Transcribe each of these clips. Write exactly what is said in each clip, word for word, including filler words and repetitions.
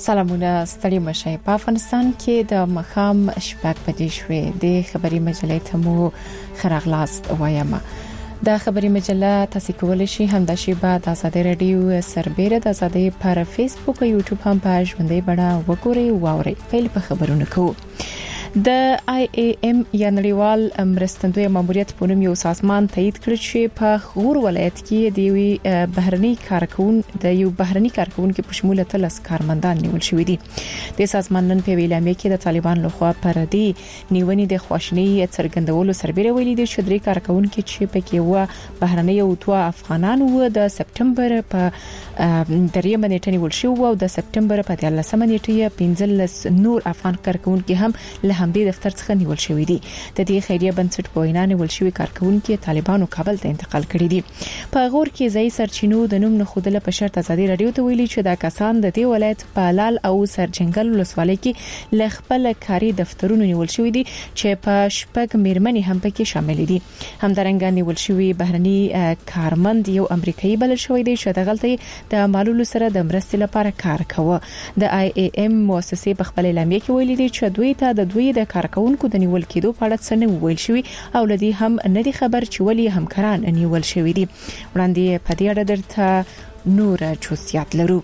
سلامونه ستړي مشه. په افغانستان کې د مخام شپږ بجې شوې د خبري مجلې ته مو خراغلاست وایم. د خبري مجله تاسو کولای شئ هم د شیبه د آزادۍ رادیو سربېره د آزادۍ پر فیسبوک او یوټیوب هم په ژوندۍ بڼه وګورئ او واورئ. پیل په خبرونه کوو. د آی ای ایم یا نړیوال مرستندوی ماموریت په نوم یو سازمان تایید کړ چې په غور ولایت کې د یو بهرني کارکون د یو بهرني کارکون کې په شمول تلس کارمندان نیول شوی دي. د سازمان نن په ویلامه کې د طالبان لخوا پر دې نیونې د خواشنی څرګندولو سربېره ویلي دي چې درې کارکون کې چې پکې و بهرني او تو افغانان و د سپټمبر په دریمه نیټه نیول شو او د سپټمبر په دیارلسمه نیټه پنځلس نور افغان کارکون کې هم له همدې دفتر څخه نیول شوی دي. د دې خیریه بنسټ په وینا نیول شوی کارکونکو طالبانو کابل ته انتقال کړی دي. په غور کې ځای سرچینو د نوم نه خودله په شرط ازادي رادیو ته ویلي چې دا کسان د دې ولایت په لال او سرجنګل ولسوالۍ کې ل خپل کاري دفترونو نیول شوی دي چې په شپږ میرمنې هم پکې شامل دي. همدارنګه نیول شوی بهرني کارمند یو امریکایي بل شوی دی چې د غلطي د مالولو سره د مرستې لپاره کار کوي. د آی ای ایم مؤسسې په خپل اعلامیه کې ویلي دي چې دوی ته د دوی د کارکونکو د نیول کېدو په اړه څه نه ویل شوی او لدی هم نه دي خبر چې ولی همکاران نیول شوی دي. وړاندې په دې اړه درته نور جزئیات لرو.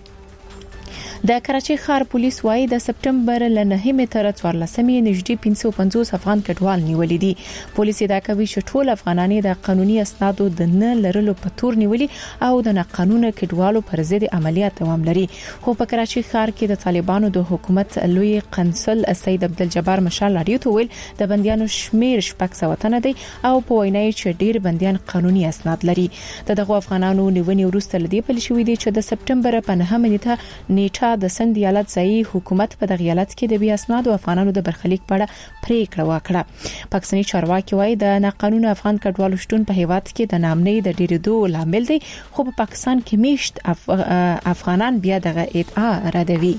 د کراچۍ ښار پولیس وايي د سپټمبر ل نهمه تر څوارلسمې نږدې پنځه سوه پنځوس افغان کډوال نیولې دي. پولیس دا کوي چې ټول افغانان د قانوني اسنادو د نه لرلو په تور نیولې او د قانوني کډوالو پر ضد عملیات دوام لري. خو په کراچۍ ښار کې د طالبانو د حکومت لوی قنصل سید عبدالجبار مشال لري ته ویل د بنديانو شمیر شپږ سوه تنه دي او په وینا چې ډیر بنديان قانوني اسناد لري. دغه افغانانو نیونې وروسته لدی په لشي دي چې د سپټمبر په نهمه نیټه نیټه د سند ایالت ځای حکومت په دغه ایالت کې د بیا اسناد او افغانانو د برخلیک په اړه پریکړه وکړه. پاکستاني چارواکي وايي د ناقانونه افغان کډوالو شتون په هیواد کې د نامنۍ د ډیرېدو لامل دی خو په پاکستان کې میشت اف... افغانان بیا دغه ادعا ردوي.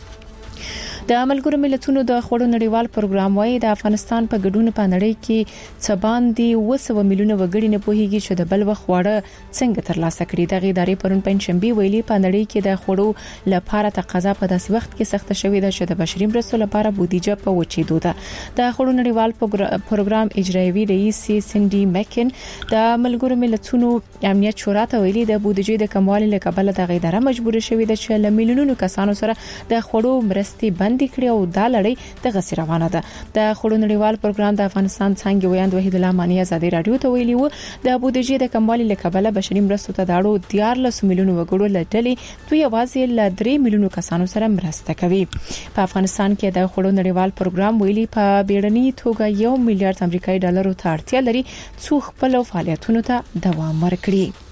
د ملګرو ملتونو د خوړو نړیوال پروګرام وايي د افغانستان په ګډون په نړۍ کې څه باندې اوه سوه میلیونه وګړي نه پوهیږي چې د بل وخت خواړه څنګه ترلاسه کړي. د ادارې پرون پنځشنبه ویلي په نړۍ کې د خوړو لپاره تقاضا په داسې وخت کې سخت شوې ده چې د بشري مرستو لپاره بودیجه په وچېدو ده. د خوړو نړیوال پروګرام اجرایوي رئیس سینډي میکن د ملګرو ملتونو امنیت شورا ته ویلي د بودیجې د کموالي له کبله د اداره مجبور شوې ده چې ل میلیونونو کسانو سره د خوړو مرستې بند کړي او دا لړۍ د غسی روانه ده. د خوړو نړیوال پروګرام د افغانستان څنګه ویاند وحید الله مانی آزادۍ رادیو ته ویلي وو د بودیجې د کموالي لکبله بشري مرستو ته داړو دیارلس میلیونو وګړو لټلې دوی یوازې ل درې میلیونو کسانو سره مرسته کوي. په افغانستان کې د خوړو نړیوال پروګرام ویلي په بیړني توګه یو میلیارډ امریکایي ډالرو ته اړتیا لري څو خپل فعالیتونو ته دوام ورکړي.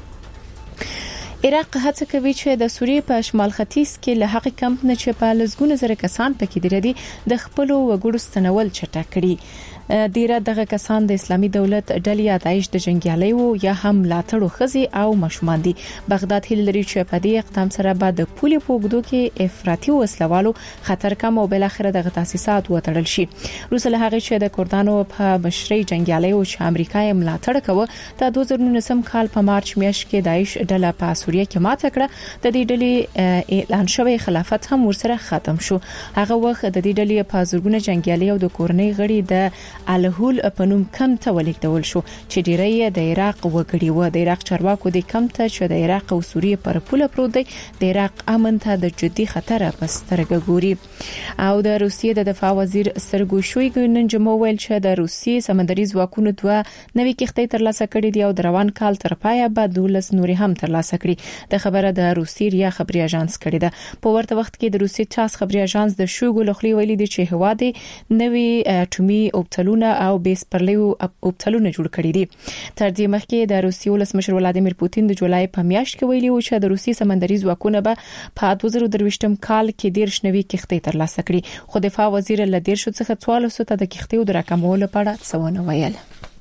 عراق هڅه کوي چې د سوریې په شمال ختیځ کې له حق کمپ نه چې په لزګونه زره کسان پکې دي د خپل وګړو ستنول چټک کړي. ډیره دغه کسان د اسلامي دولت ډلې یا داعش د جنگیالي وو یا هم لاتړو خزي او مشمان دي. بغداد هیل لري چې په دې اقدام سره بعد د پولي پوګدو کې افراطي وسلوالو خطر کم او بل اخر دغه تاسیسات وټړل شي. روس له هغه چې د کردانو په بشري جنگیالي او چې امریکا یې ملاتړ کوي د دوه زره نولسم کال په مارچ میاشت کې داعش ډله په سوریه کې ماته کړه. د دې ډلې اعلان شوی خلافت هم ورسره ختم شو. هغه وخت د دې ډلې په زورګونه جنگیالي او د کورنۍ غړي د الهول په نوم کم ته ولیکدول شو چې ډیری د عراق وګړي و. د عراق چارواکو د کم ته چې د عراق او سوریې پر پوله پروت دی د عراق امن ته د جدي خطر په سترګه ګوري. او د روسیې د دفاع وزیر سرګو شویګو نن جمعه ویل چې د روسیې سمندري ځواکونو دوه نوې کښتۍ ترلاسه کړې دي او د روان کال تر پایه به دولس نورې هم ترلاسه کړي. د خبره د روسیې ریا خبري اژانس کړې ده. په ورته وخت کې د روسیې تاس خبري اژانس د شوګو لخوا ویلي دي چې هوا د نوې اټومي اوبتلونه او بیس پرلیو اوبتلونه جوړ کړی دي. تر دې مخکې د روسیې ولسمشر ولادیمیر پوتین د جولای په میاشت کې ویلي و چې د روسیې سمندري ځواکونه به په دوه زره درویشتم کال کې ډیر شنوي کښتۍ ترلاسه کړي. خو دفاع وزیر له ډیر شو څخه څوارلس ته د کښتۍ د راکمولو په اړه څه ونه ویل.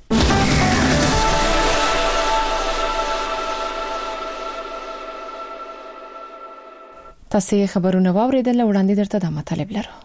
تاسو خبرونه واوریدل وړاندې درته د مطلب لرو.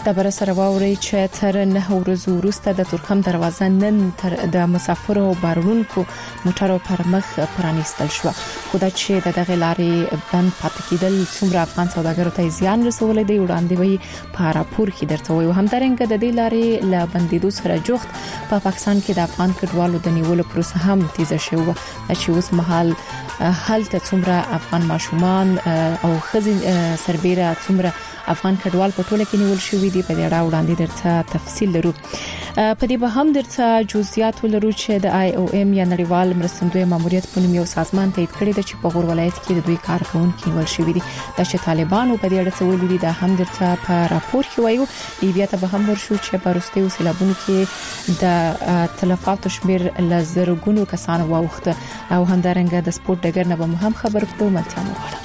د بر سره واوري چې تر نه ورځو وروسته د تورخم دروازه نن تر د مسافرو بارونکو موټرو پر مخ پرانیستل شو. خو دا چې د دغه لارې بند پاتې کېدل څومره افغان سوداګرو ته زیان رسولې دی وړاندې وي په راپور کې درته وي. همدارنګه د دې لارې ل بندیدو سره جوخت په پا پاکستان کې د افغان کډوالو د نیولو پروسه هم تیزه شوه چې اوس مهال هلته څومره افغان ماشومان او خزین سربېره څومره افغان کډوال په ټوله کې نیول شوې دي په دې اړه وړاندې درته تفصیل لرو. په دې به هم درته جزئیات ولرو چې د آی او ام یا نړیوال مرستندوی ماموریت په نوم یو سازمان تایید کړی دی چې په غور ولایت کې د دوی کارکونکو نیول شوې دي. د چې طالبانو په دې اړه څه ویلي دي دا هم درته په راپور کې وایو. بیا ته به هم ورشو چې په وروستیو سیلابونو کې د تلفاتو شمیر لزرګونو کسانو واوخته او همدارنګه د سپورت ډګر نه به هم خبر کړو. ملتیا مو غواړم.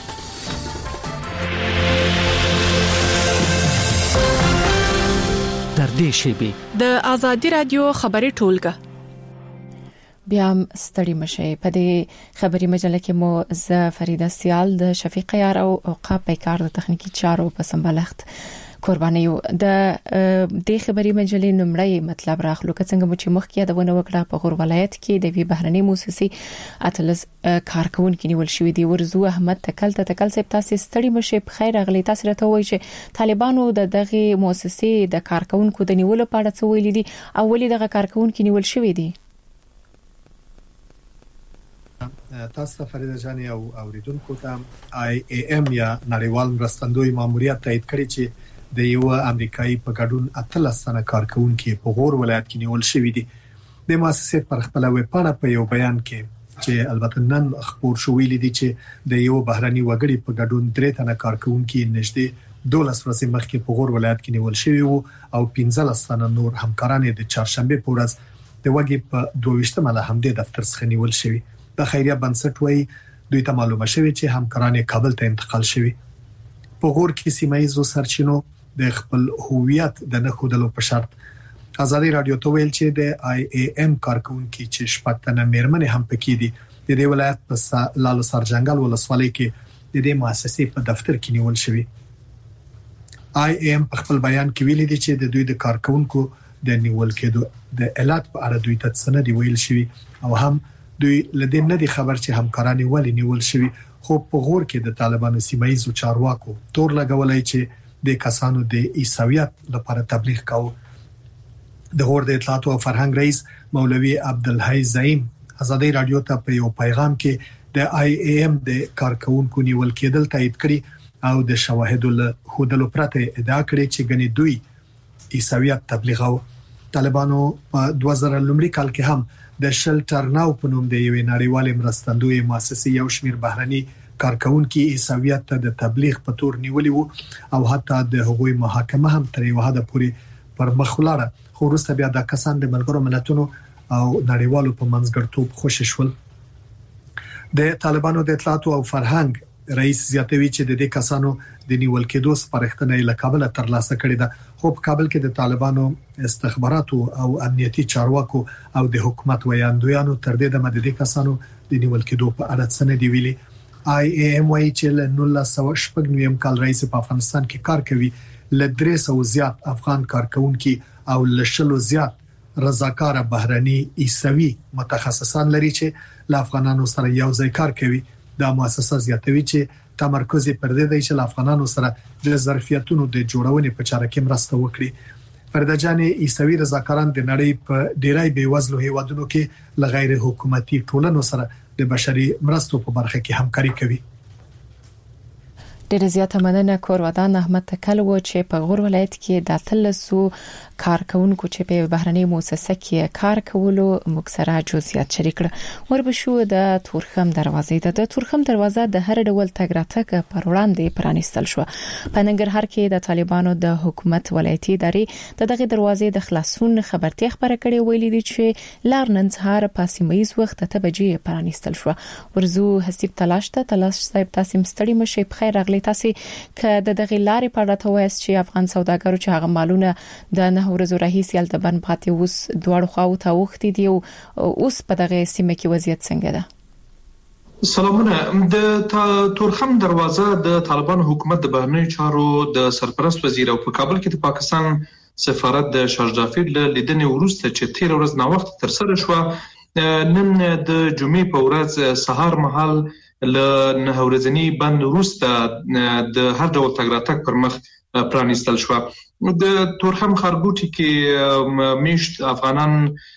در دې شیبه د ازادي رادیو خبري ټولګه بیا ستړي مشه. په دې خبري مجله کې مو ز فریده سیال د شفیق یار او اوقاف پیکار د تخنیکی چارو په سمبالښت قرباني یو. د دې خبري مجلې نمړی مطلب راخلو که څنګه مو چې مخکې د ونه وکړه په غور ولایت کې د وی بهرنۍ موسسي اتلس کارکونکو نیول شوې دي. ورزو احمد تکل ته تکل سپ تاسو ستړي مشه. په خیر اغلی تاسو راته وایي چې طالبانو د دغه موسسي د کارکونکو د نیولو په اړه څه ویلي دي او ولې دغه کارکونکو نیول شوې دي. تاسو فریده جان او اوریدونکو ته آی ای ام یا نړیوال مرستندوی ماموریت تایید کړی چې د یو امریکایي په ګډون اتلس سنه کارکونکو په غور ولایت کې نیول شوې دي. د مؤسسې پر خپل ویبپاڼه په یو بیان کې چې البته نن خبر شو ویلي دي چې د یو بهرني وګړي په ګډون درې تنه کارکونکو نږدې دولس ورځې مخکې په غور ولایت کې نیول شوی وو او پنځلس تنه نور همکاران د چهارشنبه په ورځ د وګړي په دوه ویشتمه له همدې دفتر څخه نیول شوی. د خیریه بنسټ وایي دوی ته معلومه شوی چې همکاران کابل ته انتقال شوی. په غور کې سیمایي سرچینو د خپل هویت د نه خودلو په شرط ازادي رادیو ته ویل چې د آی ای ام کارکونکو چې شپږتنه میرمنې هم پکې دي د دې ولایت په لالو سرجنګل ولسوالۍ کې د دې مؤسسې په دفتر کې نیول شوی. آی ای ام په خپل بیان کې ویلي دي چې د دوی د کارکونکو د نیول کېدو د علت په اړه دوی ته څه دی ویل شوی او هم دوی لدې نه دي خبر چې همکاران ولې نیول شوی. خو په غور کې د طالبانو سیمایي چارواکو تور لګولای چې د کسانو د عیسویت لپاره تبلیغ کاوه. د غور د اطلاعات او فرهنګ رئیس مولوی عبدالحی زعیم ازادي رادیو ته په یو پیغام کې د آی ای ام د کارکونکو نیول کېدل تایید کړي او د شواهدو له خودلو پرته ادعا کړې چې غني دوی عیسویت تبلیغاو. طالبانو په دوه زره لومړي کال کې هم د شلټر ناو په نوم د یوې نړیوالې مرستندوی مؤسسې یو شمیر بهرني کارکونکو عیسویت ته د تبلیغ په تور نیولې وو او حتی د هغوی محاکمه هم تر یو حد پورې پر مخ ولاړه. خو وروسته بیا د کسان د ملګرو ملتونو او نړیوالو په منځګړیتوب خوشی شول. د طالبانو د اطلاعات او فرهنګ رئیس زیاتوي چې د دې کسانو د نیول کېدو سپارښتنه له کابل ترلاسه کړې ده. خو په کابل کې د طالبانو استخباراتو او امنیتي چارواکو او د حکومت ویاندویانو تر دې د مددي کسانو د نیول کېدو په اړه څه نه دی ویلي. آی ای ام وايي چې له نولس سوه شپږ نوي کال رئیس په افغانستان کې کار کوي. له درې سوه زیات افغان کارکونکو او له شلو زیات رضاکار بهرني عیسوي متخصصان لري چې له افغانانو سره یو ځای کار کوي. دا مؤسسه زیاتوي چې تمرکز پر دې دی چې له افغانانو سره د ظرفیتونو د جوړونې په چاره کې مرسته وکړي. فرده جان عیسوي رضاکاران د نړۍ په ډیری بیوزلو هیوادونو کې له غیر حکومتي ټولنو سره د بشري مرستو په برخه کې همکاري کوي. ډېر زیاته مننه کورودان احمد تکل و چې په غور ولایت کې د اتلسو کارکونکو چې په بهرنۍ موسسه کې کار کولو مکسره جزئیات شریک کړ. وربشو د تورخم دروازې د تورخم دروازه د هر ډول تګ راتګ پر وړاندې پرانیستل شو. په ننګرهار کې د طالبانو د حکومت ولایتي ادارې د دغه دروازې د خلاصون خبرتي خبره کړې ویلي دي چې لار نن سهار په سیمایي وخت ته بجې پرانیستل شو. ورزو حسیب تلاش ته تلاش صاحب تاسو مستړي مشه په خیر اغلی تاسو ک د دغه لارې په اړه ته وایي چې افغان سوداګرو چې هغه مالونه د نه ورځو راهیسې ال د بن پاتې اوس دوړ خو ته وختي دی او اوس په دغه سیمه کې وضعیت څنګه ده؟ سلامونه. د تورخم دروازه د طالبان حکومت د بهرنیو چارو د سرپرست وزیر او په کابل کې د پاکستان سفارت د شاهجافر له لیدنې وروسته چې تیر ورځ نا وخت تر سره شو، نن د جمعې په ورځ سهار مهال له نه ورځنی بند وروسته د هر ډول تګ راتګ پر مخ پرانیستل شو. د تورخم خارګوټي کې میشت افغانان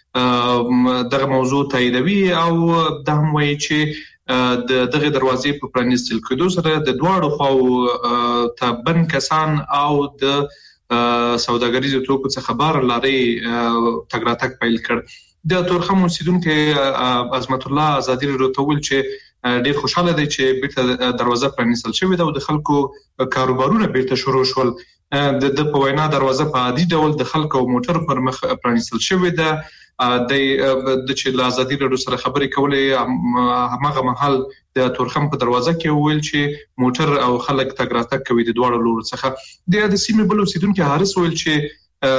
دغه موضوع تاییدوي او د هم وایي چې د دغه دروازې په پرانیستل کېدو سره د دواړو خواو ته بند کسان او د سوداګریزو توکو څخه بار لارې تګ راتګ پیل کړ. د تورخم اوسیدونکو عظمت الله آزادی راټول چې ډیر خوشاله دی چې بیرته دروازه پرانیستل شوې ده او د خلکو کاروبارونه بیرته شروع شول. د د په وینا دروازه په عادي ډول د خلکو او موټر پر مخ پرانیستل شوې ده. د د چې آزادی راډیو سره خبرې کولې هغه مهال د تورخم په دروازه کې ویل چې موټر او خلک تګ راتګ کوي د دواړو لورو څخه. د سیمې بل اوسیدونکو حارث ویل چې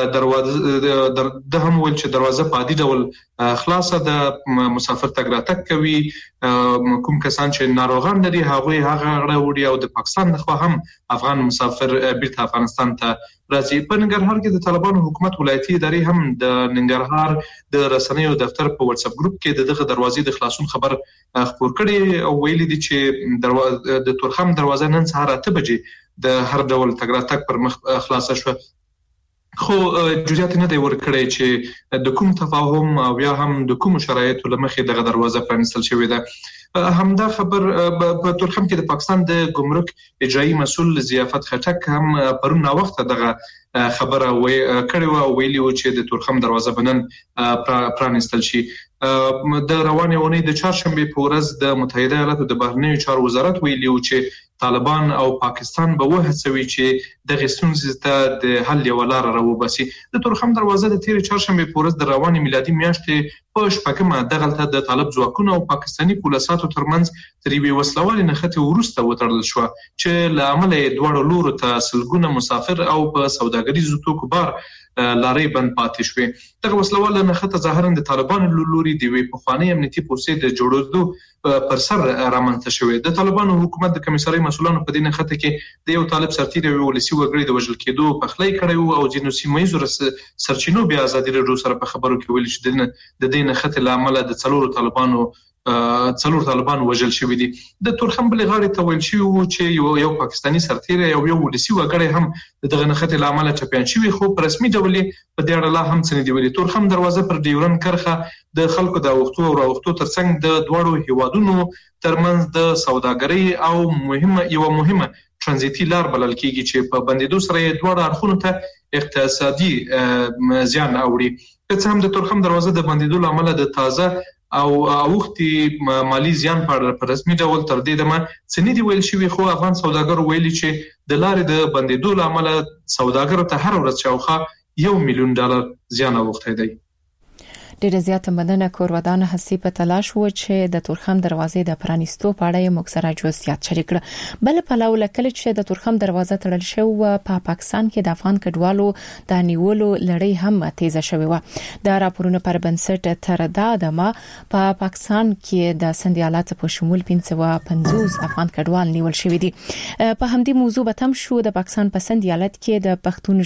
دروازه د هم ویل چې دروازه په عادي ډول خلاصه د مسافر تګ راتګ کوي. کوم کسان چې ناروغان لري هغه هغه غوړي او د پاکستان خو هم افغان مسافر بیرته افغانستان ته راځي. په ننګرهار کې د طالبانو حکومت ولایتي ادارې هم د ننګرهار د رسنیو دفتر په واتس اپ ګروپ کې دغه دروازې د خلاصون خبر خبر کړي او ویلي دي چې دروازه د تورخم دروازه نن سهار اته بجې د هر ډول تګ راتګ پر مخ خلاصه شو. خو جزئیات نه دی ورکړی چې د کوم تفاهم او یا هم د کوم شرایطو لمخې دغه دروازه پرانیستل شوې ده. همدا خبر په تورخم کې د پاکستان د ګمرک اجرایی مسؤل ضیافت خټک هم پرون نا وخت دغه خبره وې کړې و او ویلي و چې د تورخم دروازه بنن پرانیستل شي. د روانې اونۍ د چهارشنبه په ورځ د متحده ایالاتو د بهرنیو چارو وزارت ویلي و چې طالبان او پاکستان به وهڅوي چې د ستونزې ته د حل یو لار راوباسي. د تورخم دروازه د تیر چهارشنبه په ورځ د روانې میلادي میاشتې په شپږمه دغلته د طالب ځواکونو او پاکستاني پولیساتو ترمنځ تر یوې وسلوالې نښتې وروسته وتړل شو چې له امله یې دواړو لورو ته سلګونه مسافر او په سوداګریزو توکو بار لارې بند پاتې شوې. دغه وسلواله نښته ظاهرا د طالبانو لوري د وی پخوانی امنیتي پوسټ د جوړولو پر سر رامنځته شوې. د طالبانو حکومت د کمیساري مسولانو په دې نښته کې د یو طالب سرتیری او ولسی وګړي د وژل کېدو په خلای کړی او ځینو سیمایي سرچینو بیا آزادي راډیو سره په خبرو کې ویل چې د دې نښته لامل د څلورو طالبانو څلور طالبان وژل شوی دي. د تورخم بل غاړې ته ویل شي چې یو یو پاکستاني سرتیری او یو ولسی وګړي هم دغه نښته لامل چپیان شوی، خو په رسمي ډول په دې اړه لا هم څه نه دی ویلي. تورخم دروازه پر ډیورن کرخه د خلکو د وختو او وختو ترڅنګ د دوړو هیوادونو ترمنځ د سوداګرۍ او مهمه یو مهمه ترانزیتي لار بلل کیږي چې په بندیدو سره دوړو اړخونو ته اقتصادي زیان اوري. که څه هم د تورخم دروازه د بندیدو لامل د تازه او اوختي مالی زیان په رسمي ډول تر دې دمه څنګه دی ویل شوی، خو افغان سوداګر ویلي چې د لارې د بندیدو لامل سوداګر ته هر ورځ شاوخوا یو میلیون ډالر زیان اوخته دی. ډیره زیاته مننه کورودان حسی په تلاش و چې د تورخم دروازې د پرانیستو په اړه موږ سره جزئیات شریک کړ. بل په لاول کله چې د تورخم دروازه تړل شو په پاکستان کې د افغان کډوالو د نیولو لړۍ هم تیزه شوې و. د راپورونو پر بنسټ تر دا دمه په پاکستان کې د سندیالات په شمول پنځه سوه پنځوس افغان کډوال نیول شوې دي. په همدې موضوع به تم شو د پاکستان په سندیالات کې د پښتون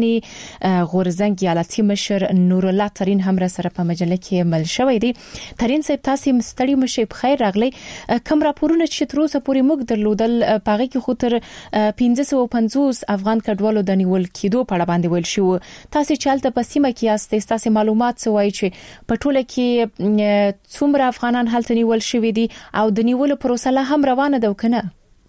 ژغورنې غورزنګ ایالتي مشر نور الله ترين هم را سره په مجله کې مل شوې دي. ترين صاحب تاسو مستړی مشه په خیر راغلی. کوم راپورونه چې تر اوسه پورې موږ درلودل پاغي کې خو تر پنځه سوه پنځوس افغان کډوالو د نیول کېدو په اړه باندې ویل شو. تاسو چالت په سیمه کې یاستئ، تاسو معلومات سوای چې په ټوله کې څومره افغانان هلته نیول شوې دي او د نیولو پروسه لا هم روانه ده کنه؟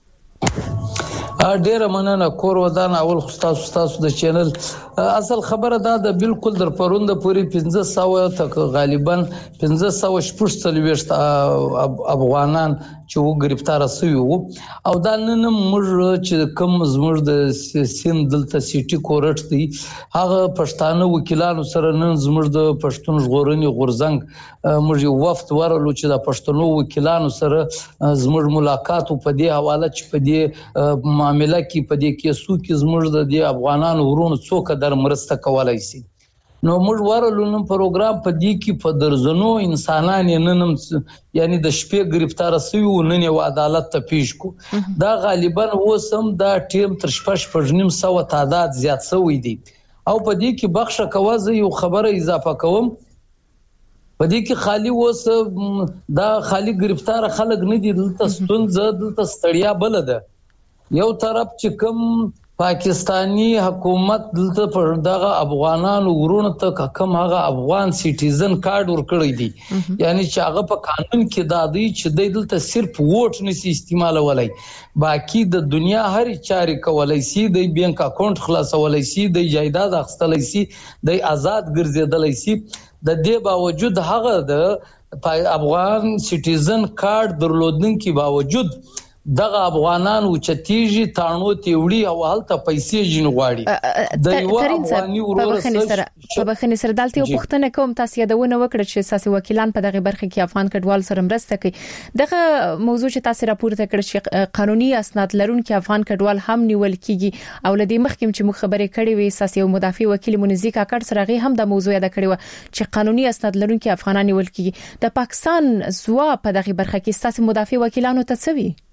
ډیره مننه کورودان. اول خو تاسو تاسو د چینل اصل خبره دا د بالکل در پروند پوری پنځه سوه تک غالبا پنځه سوه شپږ افغانان چې و گرفتار شوی وو او دا نن موږ چې کوم زموږ د سین دلته سیټي کورټ دی هغه پښتانه وکیلانو سره نن زموږ د پښتون ژغورنې غورزنګ موږ یو وفد ورلو چې د پښتنو وکیلانو سره زموږ ملاقات په دې حواله چې په دې معاملې کې په دې کیسو کې زموږ د افغانانو ورونو څوک در مرسته کولای شي. نو موږ ورلو نن پروګرام په دې کې په درزنو انسانان ننم یعنی د شپې گرفتار شوی و نن یو عدالت ته پیش کو دا غالبا وسم دا ټیم تر شپږ پنځنیم سو تعداد زیات شوی دی او په دې کې بخښه کوازه یو خبره اضافه کوم په دې کې خالی وس دا خالی گرفتار خلک نه دي دلته ستونزه دلته ستړیا بل ده یو طرف چې کوم پاکستانی حکومت دلته پر دغه افغانانو ورونو ته کوم هغه افغان سټیزن کارت ورکړی دی یعنی چې هغه په قانون کې دا دی چې دلته صرف ووټ نشي استعمالولای باقی د دنیا هر چاري کولای شي د بانک اکاونټ خلاصولای شي د جایداد اخستلای شي د آزاد ګرځیدلای شي د دې باوجود هغه د افغان سټیزن کارت درلودونکو باوجود دغه افغانان او چتیجی تانو تیوړي او حالت پیسې جن غواړي د یو افغاني ورور سره په بخنه سره دالته یو پښتنه کوم تاسو یادونه وکړه چې سیاسي وکیلان په دغه برخه کې افغان کډوال سره مرسته کوي دغه موضوع چې تاسو راپورته کړی چې قانوني اسناد لرونکي افغان کډوال هم نیول کیږي او لدی مخکیم چې مخ خبرې کړې وي سیاسي او مدافع وکیل منزی کاکړ سره غي هم د موضوع یاد کړی و چې قانوني اسناد لرونکي افغانان نیول کیږي د پاکستان زوا په دغه برخه کې سیاسي مدافع وکیلانو ته څه وی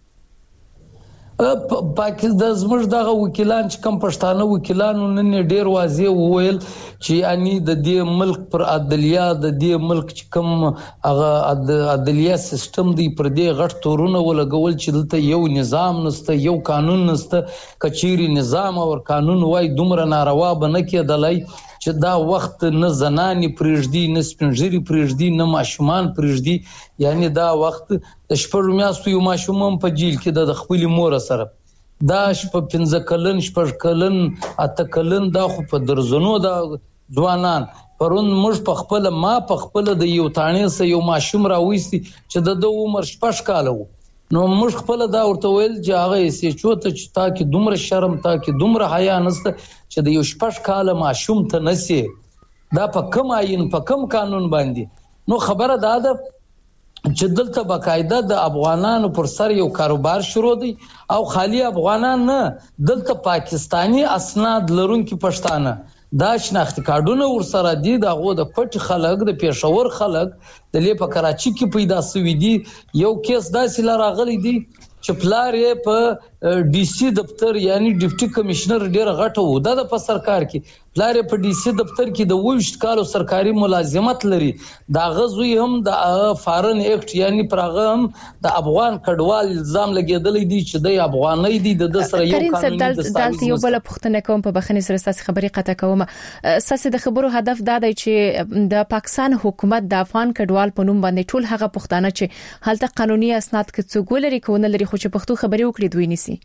پاکستان د زموږ دغه وکیلان چې کم پښتانه وکیلانو نن ډیر واضح وویل چې یعنی د دې ملک پر عدلیه د دې ملک چې کم هغه عدلیه سیستم دی پر دې غټ تورونه ولګول چې دلته یو نظام نشته یو قانون نشته کچيري نظام او قانون وای دومره ناروا بنه کېدلای چې دا وخت نه زنانی پرېږدي نه سپنجري پرېږدي نه ماشومان پرېږدي یعنی دا وخت د شپږ میاشتو یو ماشوم په جیل کې د خپل مور سره دا شپ پنځه کلن شپږ کلن اته کلن دا خو په درزنو دا ځوانان پرون موږ په خپل ما په خپل د یو تانې سه یو ماشوم راوېستي چې د دوه عمر شپږ کال وو نو موږ خپل دا ورته ویل چې هغه سي چوته چې تا کې دومره شرم تا کې دومره حیا نشته چې د یو شپږ کال ماشوم ته نسی دا په کوم عین په کوم قانون باندې نو خبره دا ده چې دلته باقاعده د افغانانو پر سر یو کاروبار شروع دی او خالی افغانان نه دلته پاکستانی اسناد لرونکي پښتانه دا شناخت کارډونه ور سره دي دغه د پټ خلک د پېښور خلک د لې په کراچي کې پیدا شوی دي یو کیس داسې لراغلي دي چې پلار یې په ډي سي دفتر یعنی ډیپټي کمشنر ډیر غټ وو د په سرکار کې پلار یې په ډي سي دفتر کې د وښت کالو سرکاري ملازمت لري دا غزوی هم د فارن ایکټ یعنی پرغه هم د افغان کډوال الزام لګیدلې دي چې د افغانۍ دي د سره یو قانوني دلته یو بل پښتنه کوم په بخنه سره ساس خبري قطع کوم ساس د خبرو هدف دا دی چې د پاکستان حکومت د افغان کډوال په نوم باندې ټول هغه پښتانه چې هلته قانوني اسناد کې څوګول لري کونه لري خو چې پښتو خبري وکړي دوی نسی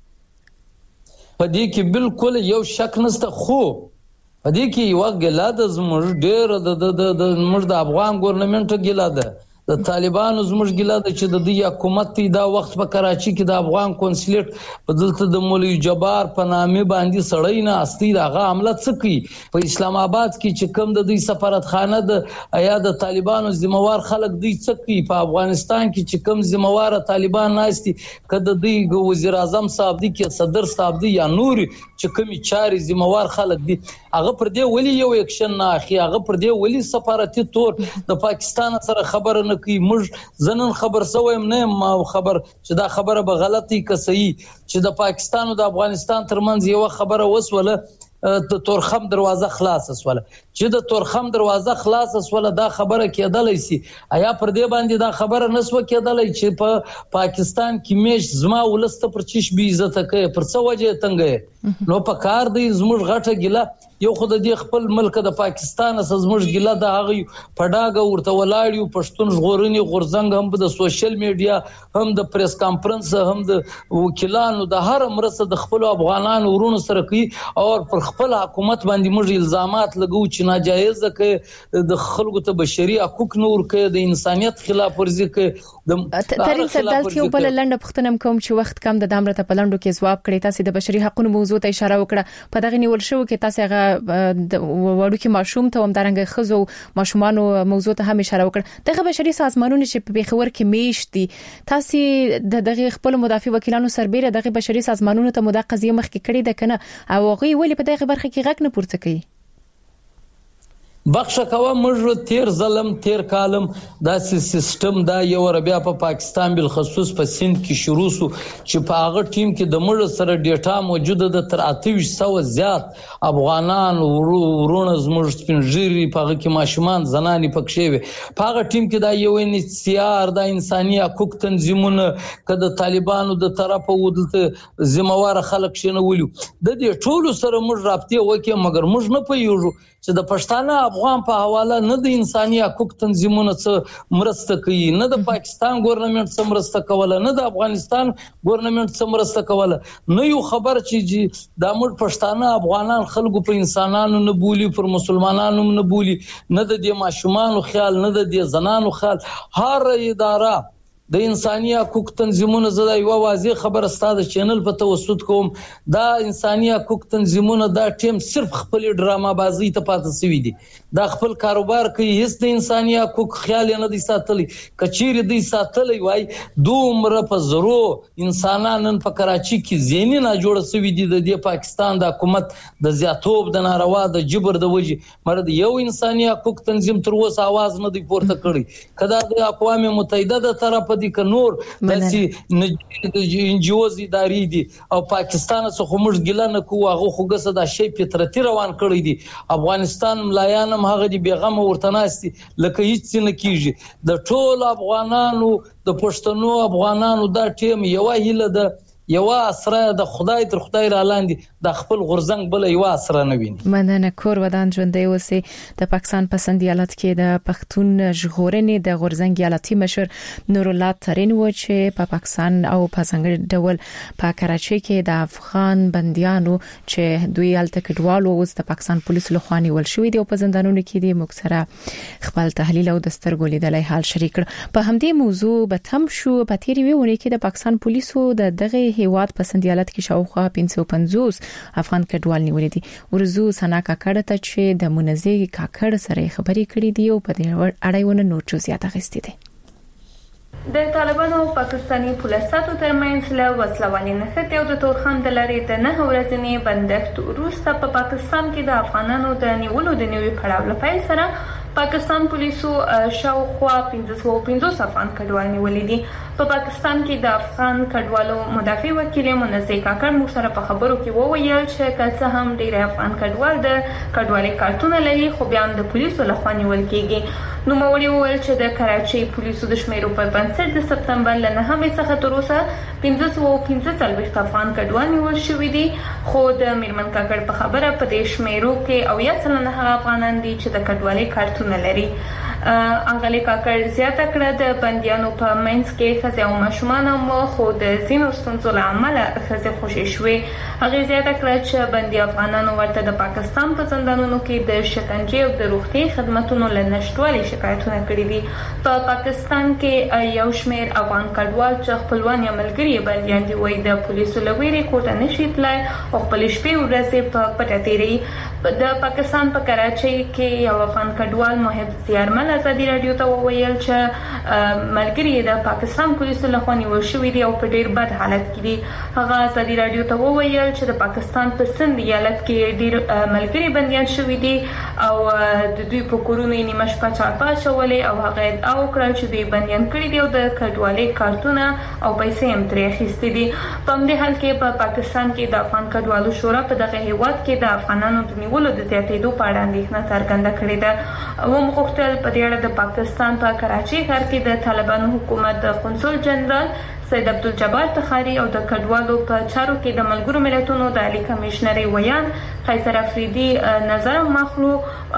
په دې کې بالکل یو شک نشته خو په دې کې یو غلاده زموږ ډېر د د زموږ د افغان ګورنمنت غلاده د طالبانو زموږ غلاده چې د دې حکومت دا وخت په کراچي کې د افغان کنسولیټ په دلته د مولوی جبار په نامه باندې سړی نه اصلي دغه عمله څکی په اسلام آباد کې چې کوم د دې سفارتخانه د ایا د طالبانو ذمہوار خلک دوی څکی په افغانستان کې چې کوم ذمہوار طالبان ناشتي کده د وزیر اعظم صاحب دی کې صدر صاحب دی یا نور چې کومي چاري ذمہوار خلک دي هغه پر دې ولی یو اکشن نه اخی هغه پر دې ولی سفارتي تور د پاکستان سره خبر نه کوي موږ زنن خبر سویم نه ما خبر چې دا خبره به غلطي که صحیح چې د پاکستان او د افغانستان ترمنځ یو خبره وسوله د تورخم دروازه خلاص اسوله چې د تورخم دروازه خلاص اسوله دا خبره کېدلای سي آیا پر دې باندې دا خبره نسو کېدلای چې په پا پاکستان کې میش زما ولسته پر چش بي عزت کوي پر څه وجه تنګي نو په کار دی زموږ غټه ګله یو خود دې خپل ملک د پاکستان سره زموږ ګله د هغه پډاګه ورته ولاړیو پښتون ژغورني غورزنګ هم د سوشل میډیا هم د پریس کانفرنس هم د وکیلانو د هر مرسته د خپل افغانانو ورونو سره کوي او پر خپل حکومت باندې موږ الزامات لګو چې ناجایز ده د خلکو ته بشري حقوق نور کوي د انسانيت خلاف ورزي کوي د ترين سردال یو بل لنډه پښتنم کوم چې وخت کم د دامرته پلندو کې جواب کړی تاسو د بشري حقوقو موضوع ته اشاره وکړه په دغه نیول شو کې تاسو هغه د وړو کې ماشوم ته هم درنګ خزو ماشومانو موضوع ته هم اشاره وکړه دغه بشري سازمانونه چې په بخور کې میشتي تاسو د دغه خپل مدافع وکیلانو سربېره دغه بشري سازمانونو ته مداقزه مخ کې کړی ده کنه او هغه ویلي په دغه برخه کې غږ نه پورته کوي بخښه کوه موږ تیر ظلم تیر کالم داسې سیستم دا یو بیا په پاکستان بالخصوص په سند کې شروع سو چې په هغه ټیم کې د مړ سره ډیټا موجوده د تر اته ویشت سوه زیات افغانان ورونه زموږ سپینږیري په هغه کې ماشومان زنانې پکښې وي په هغه ټیم کې دا یو ان ایچ سی آر د انساني حقوق تنظیمونه که د طالبانو د طرفه ودلته ذمہوار خلک شنولو د دې ټولو سره موږ رابطه وکړو مګر موږ نه پوهیږو چې د پښتانه افغان په حواله نه د انساني حقوق تنظیمونه څه مرسته کوي نه د پاکستان ګورنمنت څه مرسته کوله نه د افغانستان ګورنمنت څه مرسته کوله نه یو خبر چې د موږ پښتانه افغانان خلکو په انسانانو نه بولی پر مسلمانانو نه بولی نه د دې ماشومان خیال نه د دې زنانو خیال هر اداره د انساني حقوق تنظیمونه زده یو واضح خبر ستاسو چینل په توسط کوم دا انساني حقوق تنظیمونه دا ټیم صرف خپل ډراما بازی ته پاتې سوي دي دا خپل کاروبار کوي هیڅ د انساني حقوق خیال نه دي ساتلی کچیر دي ساتلی وای دومره په زرو انسانانن په کراچي کې زینی نه جوړ سوي دي د پاکستان د حکومت د زیاتوب د ناروا د جبر د وجې مرد یو انساني حقوق تنظیم تر اوسه आवाज نه دی پورته کړی کدا د اقوام متحده د طرف دي ک نور داسې انجوز اداري دي او پاکستان څخه موږ ګیله نه کوو هغه خوګه دا شی فطرتي روان کړی دي افغانستان ملایان هم هغه دی بیغمه ورته ناستي لکه هیڅ نه کیږي د ټول افغانانو د پښتنو افغانانو دا ټیم یو هیله ده یو اسره د خدای تر خدای را لاندې د خپل غرزنګ بل یو اسره نه ویني مننه کور ودان ژوندۍ اوسې د پاکستان پسند ایالت کې د پښتون ژغورنې د غرزنګ ایالتي مشر نور الله ترين و چې په پاکستان او په څنګه ډول په کراچي کې د افغان بنديانو چې دوی الته کډوالو اوس د پاکستان پولیسو لخوا نیول شوی دی او په زندانونو کې د مکسره خپل تحلیل او د سترګو لیدلای حال شریک په همدې موضوع به تم شو په تیری ویونه کې د پاکستان پولیسو د دغه هیواد پسند ایالت کې شاوخوا پنځه سوه پنځوس افغان کډوال نیولې دي ورزو سنا کاکړه ته چې د منځي کاکړ سره خبري کړې دي او په دې اړه نور څه زیاته غستې دي د طالبانو او پاکستاني پولیسو ترمنځ له وسلوالي نښتې او د تورخم د لارې د نه ورځنی بندښت وروسته په پاکستان کې د افغانانو د نیولو د نوي پړاو لپاره سره پاکستان پولیسو شاوخوا پنځه سوه پنځوس افغان کډوال نیولې دي په پاکستان کې د افغان کډوالو مدافع وکیل منځي کاکړ مو سره په خبرو کې وویل چې کله هم ډیر افغان کډوال د کډوالي کارتونه لري خو بیا هم د پولیسو لخوا نیول کیږي نو موري وویل چې د کراچي پولیسو د شمیرو په بنسټ د سپتمبر ل نهمې څخه تر اوسه پنځه سوه پنځه څلوېښت افغان کډوال نیول شوي دي خو د میرمن کاکړ په خبره په دې شمیرو کې او یا سلنه هغه افغانان دي چې د کډوالي کارتونه لري اغلی کاکړ زیاته کړه د بندیانو په منځ کې ښځې او ماشومان هم خو د ځینو ستونزو له امله ښځې خوشې شوې هغې زیاته کړه چې بندي افغانانو ورته د پاکستان په زندانونو کې د شکنجې او د روغتیايي خدمتونو له نشتوالي شکایتونه کړي دي په پاکستان کې یو شمېر افغان کډوال چې خپلوان یا ملګري بندیان دي وایي د پولیسو له ویرې کور ته نشي تللی او خپلې شپې ورځې په پټه تېروي د پاکستان په کراچۍ کې یو افغان کډوال محب زیارمل ازادي رادیو ته وویل چې ملګري د پاکستان پولیسو لخوا نیول شوي دي او په ډیر بد حالت کې دي هغه ازادي رادیو ته وویل چې د پاکستان په سند ایالت کې ډیر ملګري بنديان شوي دي او د دوی په کورونو یې نیمه شپه چاپا شولې او هغه او کړل چې دوی بنديان کړي دي او د کډوالۍ کارتونه او پیسې هم ترې اخیستې دي په همدې حال کې په پاکستان کې د افغان کډوالو شورا په دغه هیواد کې د افغانانو د نیولو د زیاتېدو په اړه اندېښنه څرګنده کړې ده او مغوښتل په دې اړه د پاکستان په کراچۍ ښار کې د طالبانو حکومت د قونسل جنرال سید عبدالجبار تخاری او د کډوالو په چارو کې د ملګرو ملتونو د عالی کمشنري ویان قیصر افریدي نظر مخلو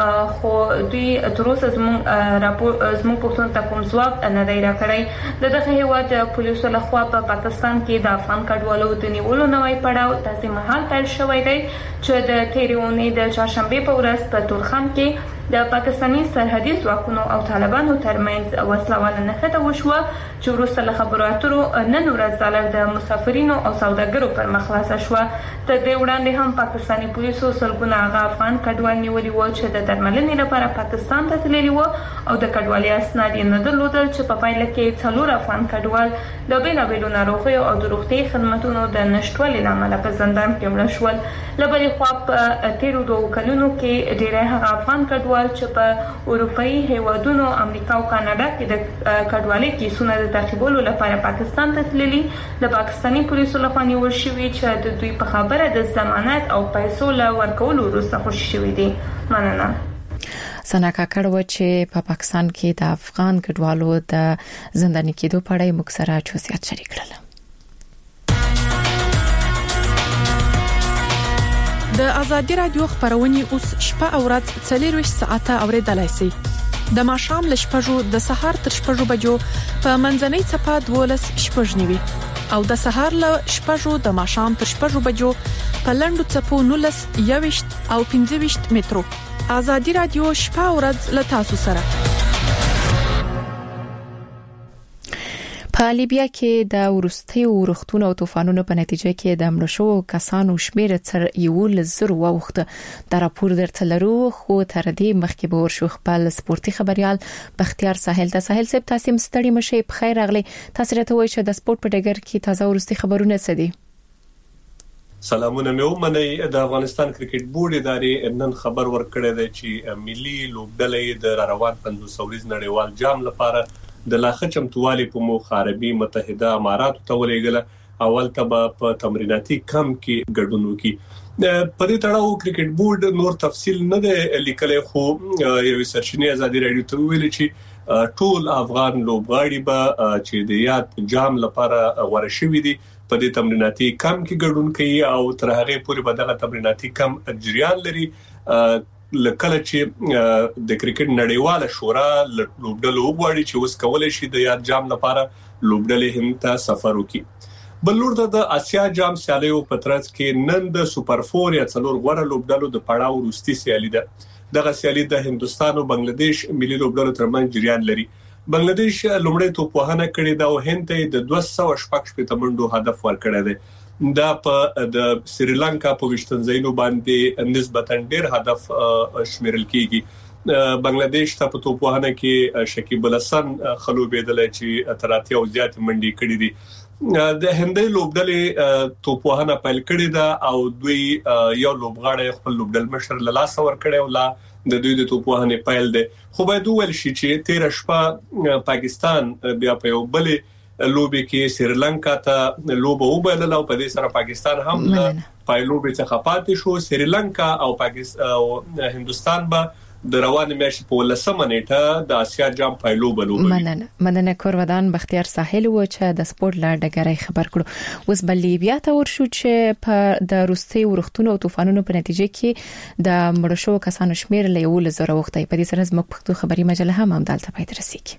خو دوی تر اوسه زموږ راپور زموږ پوښتنو ته کوم ځواب نه دی راکړی د دغه هیواد پولیسو لخوا په پاکستان کې د افغان کډوالو د نیولو نوی پړاو داسې مهال پیل شوی دی چې د تېرې اونۍ د چهارشنبې په ورځ په تورخم کې د پاکستاني سرحدي ځواکونو او طالبانو ترمنځ وسلواله نښته وشوه چې وروسته له خبرو اترو نن ورځ ځاله د مسافرینو او سوداګرو پر مخ خلاصه شوه تر دې وړاندې هم پاکستاني پولیسو سلګونه هغه افغان کډوال نیولي وو چې د درملنې لپاره پاکستان ته تللي وو او د کډوالۍ اسناد یې نه درلودل چې په پایله کې څلور افغان کډوال د بېلابېلو ناروغیو او د روغتیايي خدمتونو د نشتوالي له امله په زندان کې مړه شول له بلې خوا په تېرو دوو کلونو کې ډېری هغه افغان کډوال کډوال چې په اروپאי هیوادونو امریکا او کاناډا کې د کډوالۍ کیسونه د تعقیبولو لپاره پاکستان ته تللي د پاکستاني پولیسو لخوا نیول شوی چې د دوی په خبره د ضمانت او پیسو له ورکولو وروسته خوشی شوی دي. مننه. سنا کاکړ و چې په پا پاکستان کې د افغان کډوالو د زنداني کېدو په اړه موږ سره چوسیات شریک کړل. د ازادي رادیو خبرونه اوس شپه او ورځ څلور ساعته اوریدلای شئ. د ماښام ل شپږو د سهار تر شپږو بجو په منځنۍ چپه دولس شپږنیوي او د سهار ل شپږو د ماښام تر شپږو بجو په لندو چپو نولس یويشت او پنځه مترو. ازادي رادیو شپه او ورځ له تاسو سره. په لیبیا کې د ورستي ورختونو او طوفانونو په نتیجه کې د مړو شوو کسانو شمېر تر یو لزر وخته. د راپور درتلرو خو تر دې مخکې به ورشو خپل سپورتي خبريال بختیار ساحل د ساحل سپ تاسو مستړي مشي په خیر اغلی تاسو راته وایي چې د سپورت په ډګر کې تازه ورستي خبرونه څه دي؟ سلامونه مې ومنئ. د افغانستان کرکټ بورډ ادارې نن خبر ورکړی دی چې ملي لوبډلې د روان پنځوس ورځ نړیوال جام لپاره د لاخه چمتووالي په موخه عربي متحده اماراتو ته ولېږله. اول ته په تمریناتي کم کې ګډون وکړي. په دې تړاو کرکټ بورډ نور تفصیل نه دی لیکلی خو یو سرچینې ازادي رادیو ته ویلي چې ټول افغان لوبغاړي به چې د یاد جام لپاره غوړه شوي دي په دې تمریناتي کم کې ګډون کوي او تر هغه پورې به دغه تمریناتي کم جریان لري. لکه چې د کرکټ نړیواله شورا لوبډلو وغواړي چې اوس کولای شي د یاد جام لپاره لوبډلې هم ته سفر وکړي. بل لور د اسیا جام سیالیو په ترڅ کې نن د سوپر فور یا څلور غوړه لوبډلو د پړاو وروستي سیالي ده. دغه سیالي د هندستان او بنگلاديش ملي لوبډلو ترمنځ جریان لري. بنگلاديش لومړی توپوهنه کړې ده او هند ته د دوه سوه شپږ منډو هدف ورکړی دی. دا په د سریلانکا په وشتنځینو باندې نسبتاً ډېر هدف شمیرل کیږي. بنگلاديش ته په توپوهنه کې شکیب الحسن خلوبېدل چې تراتیا او زیات منډي کړې دي. د هندۍ لوبډلې توپوهنه پیل کړې ده او دوی یو لوبغاړی خپل لوبډل مشر له لاس ور کړی او لا د دوی د توپوهنې پیل دی. خو باید وویل شي چې تیر شپه پاکستان بیا په یو بل لوبي کې سریلانکا ته لوبه وبایله او په دې سره پاکستان هم له پایلوبې څخه پاتې شو. سریلانکا او پاکستان او هندستان به د روان میاشتې په لسمه نیټه د اسیا جام پایلوبه لوبي. مننه مننه کورودان بختیار ساحل و چې د سپورت لا ډګرای خبر کړو. اوس بل لیبیا ته ورشو چې په د روسي ورختونو او طوفانونو په نتیجه کې د مړو شوو کسانو شمېر له یو لزر وخته. په دې سره زموږ پښتو خبري مجله هم همدلته پای ته رسیدي.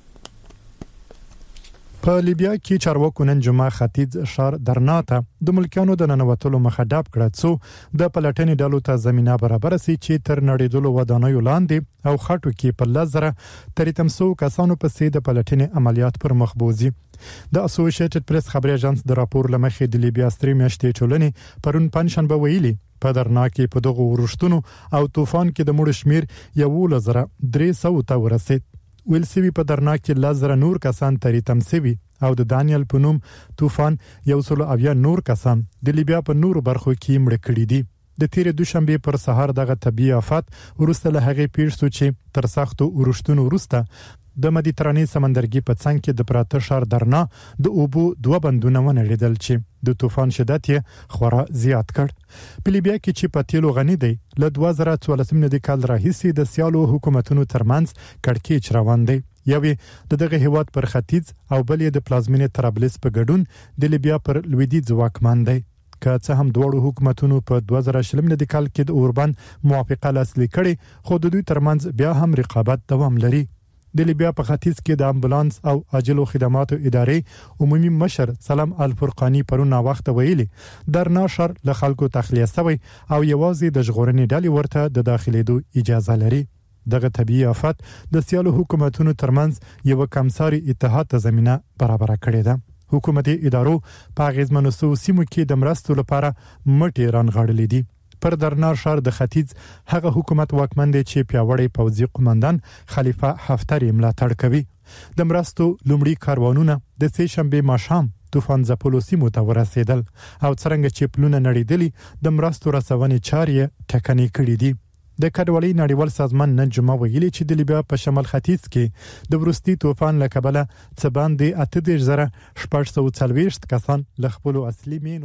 په لیبیا کې چارواکو نن جمعه ختیځ ښار درنا ته د ملکانو د ننوتلو مخه ډاب کړه څو د پلټنې ډلو ته زمينه برابر سي چې تر نړیدلو ودانیو لاندې او خټو کې په لزره تر تمسو کسانو په سي د پلټنې عملیات پر مخ بوزي. د اسوسییټډ پریس خبري اژانس د راپور لمخې د لیبیا ستري میاشتې ټولنې پرون پنځشنبه ویلي په درنا کې په دغه ورښتونو او طوفان کې د مړو شمیر یو لزره درې سوه ته ورسید. ویلسوی په درنا کې لزر نور کسان تری تمسوي او د دانیل پنوم طوفان یو سل اویا نور کسان د لیبیا په نور برخو کې مړ کړي دي. د تیر دوشنبه پر سهار دغه طبيعي آفات ورسته له هغه پیښ شو چې تر سختو ورښتونو ورسته د مدیترانې سمندرګي په څنګ کې د پراته ښار درنا د اوبو دوه بندونه ونړیدل چې د طوفان شدت یې خورا زیات کړ. په لیبیا کې چې په تیلو غني دی له دوه زره څوارلسم د کال راهیسې د سیالو حکومتونو ترمنځ کړکېچ روان دی. یوې د دغه هیواد پر ختیځ او بلې د پلازمینې طرابلس په ګډون د لیبیا پر لویدیځ واکمن دی. که څه هم دوه حکومتونو په دوه زره شلم د کال کې د اوربان موافقه لاسلیک کړي خو د دوی ترمنځ بیا هم رقابت دوام لري. د لیبیا په ختیځ کې د امبولانس او عاجلو خدماتو ادارې عمومي مشر سلام الفرقانی پرونه وخت ویلي درنا شر له خلکو تخلیه شوی او یوازې د ژغورنې ډلې ورته د داخليدو اجازه لري. دغه طبيعي آفات د سیالو حکومتونو ترمنځ یو کمساري اتحاد ته زمينه برابر کړې ده. حکومتي ادارو په غیزمنو سیمو کې د مرستو لپاره مټي رانغاړلې دي. پر درنا شهر د ختیځ هغه حکومت واکمن دی چې پیاوړی پوځي قومندان خلیفہ حفتر ملاتړ کوي. د مرستو لومړي کاروانونه د سه شنبه ماښام طوفان زپولو سیمو ته ورسېدل او څنګه چې پلونه نړیدلي د مرستو رسونې چارې ټکنۍ کړې دي. د کډوالۍ نړیوال سازمان نن جمعه ویلي چې د لیبیا په شمال ختیځ کې د وروستي طوفان له کبله څه باندې اته دېرش زره شپږ سوه څلوېښت کسان له خپل اصلي مین